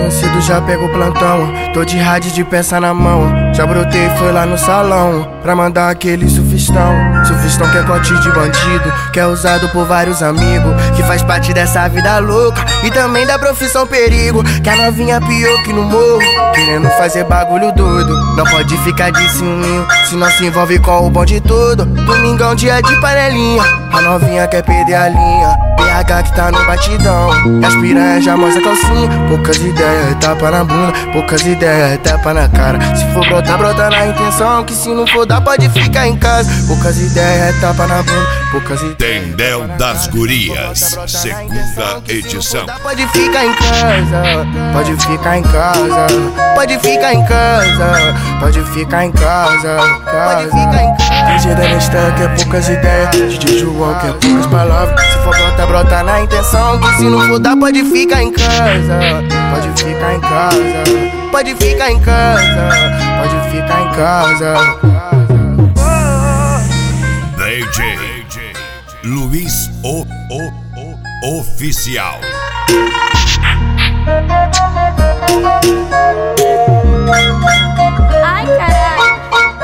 manhã cedo já pego o plantão. Tô de rádio de peça na mão. Já brotei e foi lá no salão pra mandar aquele sufistão. Sufistão que é cote de bandido, que é usado por vários amigos, que faz parte dessa vida louca e também da profissão perigo. Que a novinha pior que no morro, querendo fazer bagulho doido. Não pode ficar de ciúminho, se não se envolve com o bonde todo. Domingão dia de panelinha, a novinha quer perder a linha. PH que tá no batidão, e as piranhas já mostra calcinha. Poucas ideias, tapa na bunda. Poucas ideias, tapa na cara. Se for brotar, brota na intenção, que se não for dar pode ficar em casa. Poucas ideias, tapa na bunda. Poucas ideias. Tendel das Gurias, segunda edição. Pode ficar em casa, pode ficar em casa, pode ficar em casa, pode ficar em casa, pode ficar em casa. DJ Danestan que é poucas ideias, DJ João que é poucas palavras. Se for brotar, brota na intenção, que se não for dar pode ficar em casa, pode ficar em casa, pode ficar em casa, pode ficar em casa. DJ Luiz Oficial. Ai, caralho.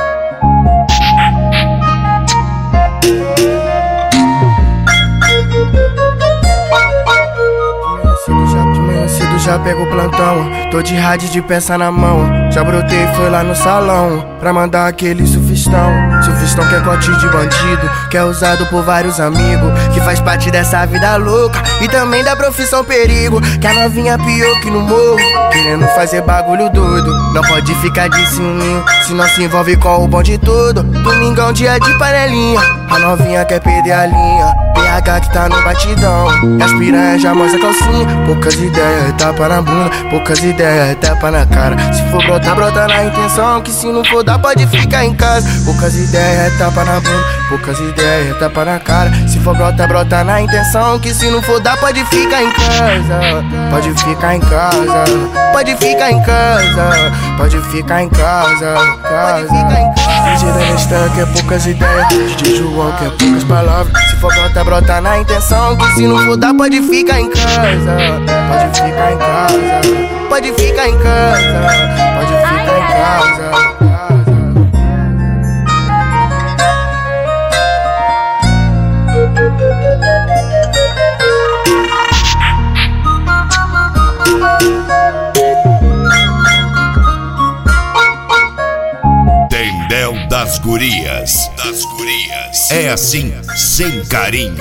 De manhã cedo já pego o plantão. Tô de rádio de peça na mão. Já brotei e foi lá no salão pra mandar aquele sufistão. Sufistão que é cote de bandido, que é usado por vários amigos, que faz parte dessa vida louca e também da profissão perigo. Que a novinha pior que no morro, querendo fazer bagulho doido. Não pode ficar de ciúminho, se não se envolve com o bonde todo. Domingão dia de panelinha, a novinha quer perder a linha. PH que tá no batidão, e as piranhas já mostra calcinha. Poucas ideias, tapa na bunda. Poucas ideias, tapa na cara. Se for brotar, brota na intenção, que se não for dar pode ficar em casa. Poucas ideias, tapa na bunda. Poucas ideias, tapa na cara. Se for brotar, brota na intenção, que se não for dar pode ficar em casa, pode ficar em casa, pode ficar em casa, pode ficar em casa, pode ficar em casa. DJ Danestan que é poucas ideias, DJ João que é poucas palavras. Se for brotar, brota na intenção, que se não for dar pode ficar em casa, pode ficar em casa, pode ficar em casa, pode ficar em casa. Tendel das Gurias. É assim, sem carinho.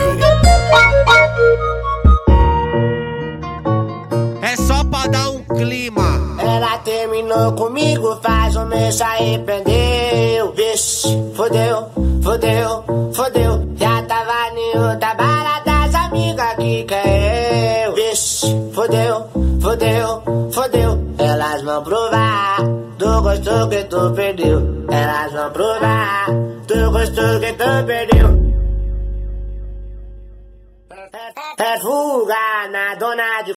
É só pra dar um clima. Ela terminou comigo, faz um mês se arrependeu. Vixe, fodeu, fodeu, fodeu. Já tava em outra balada, as amigas que quer eu. Vixe, fodeu, fodeu, fodeu. Elas vão provar do gosto que tu perdeu. Elas vão provar do gosto que tu perdeu. É fuga na dona de